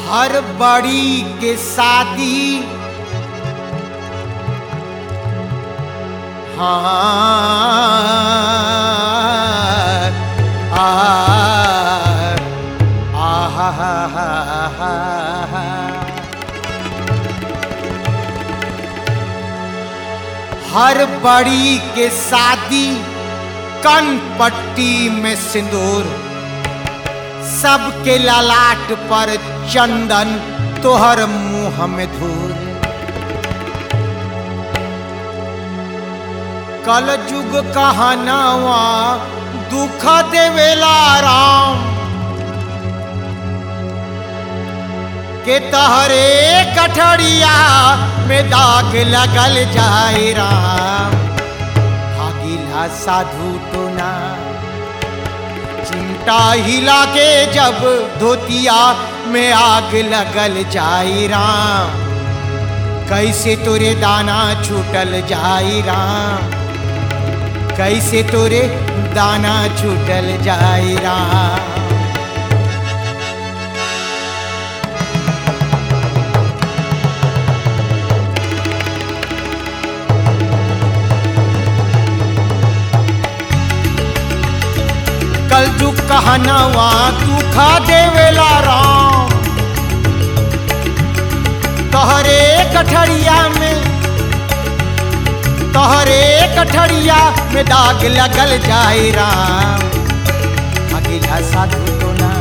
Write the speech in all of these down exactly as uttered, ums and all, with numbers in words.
हर बड़ी के शादी हाँ आ आ हा हर बड़ी के शादी कन पट्टी में सिंदूर सबके ललाट पर चंदन तोहर मुंह में धूल कल जुग कहनावा दुख देवेला राम के तहरे कठरिया में दाग लगल जाए राम भागिला साधु तो ना चिमटा हिला के जब धोतिया में आग लगल जाई राम कैसे तोरे दाना छूटल जाई राम कैसे तोरे दाना छूटल जाई राम कल जुग कहनावा दुखा देवेला राम तोहरे कठरिया में तोहरे कठरिया में दाग लगल जाए राम अगिला साधु तो ना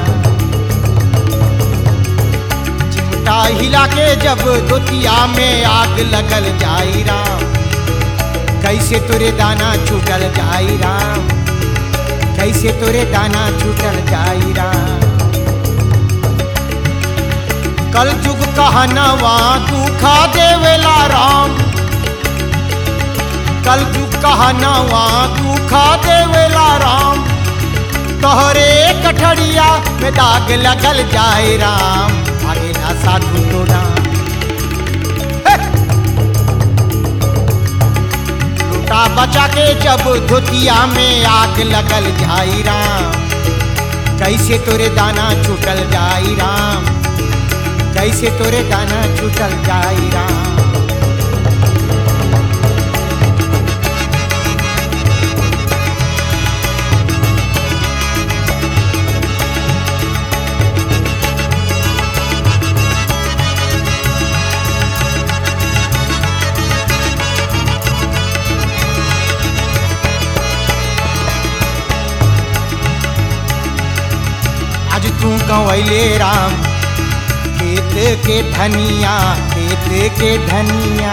चिमटा हिला के जब धोतिया में आग लगल जाए राम कैसे तोरे दाना छूटल जाए राम कैसे तोरे दाना छूटल जाई राम कल जुग कहनावा दुखा देवेला राम कल जुग कहनावा दुखा देवेला राम तोहरे कठरिया में दाग लगल जाए राम आगे ना साधु तो ना बचा के जब धोतिया में आग लगल जाई राम कैसे तोरे दाना छूटल जाई राम कैसे तोरे दाना छूटल जाई राम आज तू कवैले राम खेत के धनिया खेत के धनिया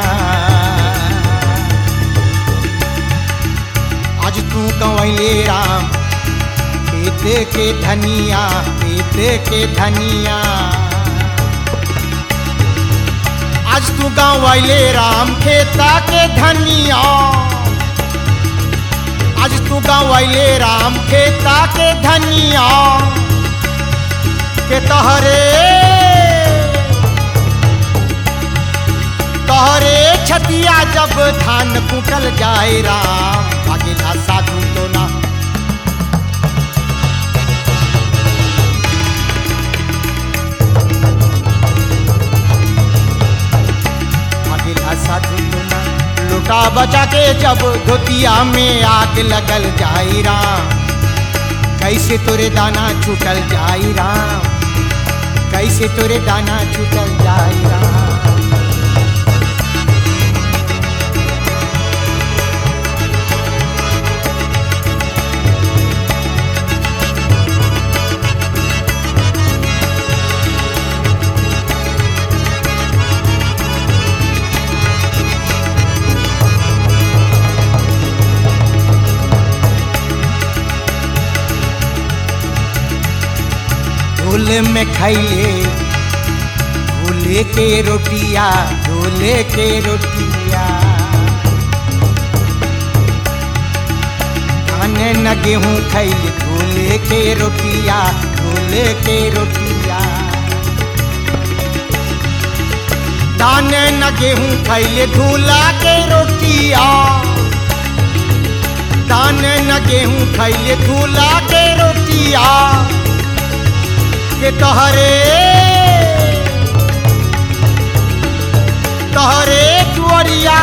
आज तू कवैले राम खेत के धनिया खेत के धनिया आज तू गवैले राम खेता के धनिया आज तू गवैले राम खेता के धनिया के तहरे तहरे छतिया जब धान कुटल जाए राम अगिला साधु तो ना अगिला साधु तो ना लोटा बचा के जब धोतिया में आग लगल जाए राम कैसे तोरे दाना छूटल जाई राम कैसे तोरे दाना छूटल जाई राम झोल में खैले झोले के रोटिया झोले के रोटिया खाने न गेहूँ खैले झोले के रोटिया झोले के रोटिया दाने न गेहूँ खैले धूला के रोटिया दाने न गेहूँ खैले धूला के रोटिया के तोहरे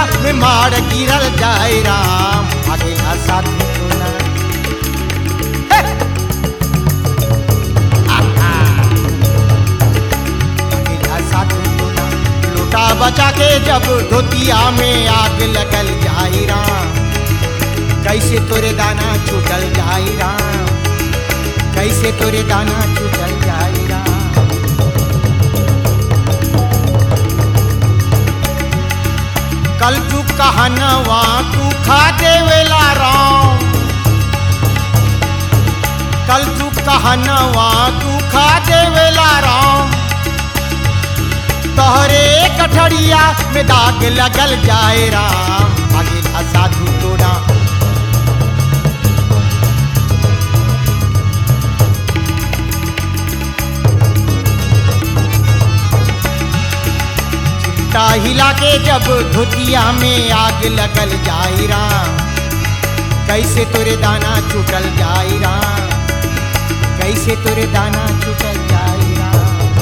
में मार गिरल जाए राम अकेला साधु तो ना अकेला साधु तो ना लोटा बचा के जब धोतिया में आग लगल जाए राम कैसे तोरे दाना छूटल जाए राम कैसे तोरे दाना छूटल जाए राम कल तू कहनवा तू खा देवेला राम कल तू कहनवा तू खा देवेला राम तोहरे कठरिया में दाग लगल जाए राम अकेला साधु तो ना चिमटा हिला के जब धोतिया में आग लगल जाए राम कैसे तोरे दाना छूटल जाए राम कैसे तोरे दाना छूटल जाए राम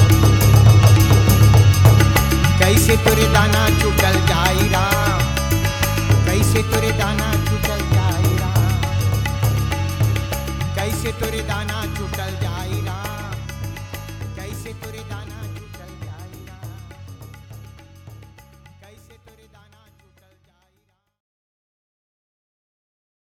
कैसे तोरे दाना छूटल जाए राम कैसे तोरे दाना छूटल जाए राम कैसे तोरे दाना छूटल जाए